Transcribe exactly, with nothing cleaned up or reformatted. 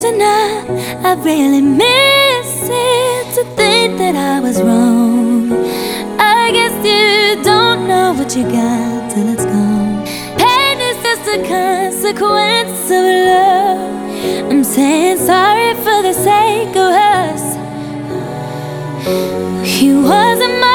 Tonight, I really miss it to think that I was wrong. I guess you don't know what you got till it's gone. Pain is just a consequence of love. I'm saying sorry for the sake of us. You wasn't my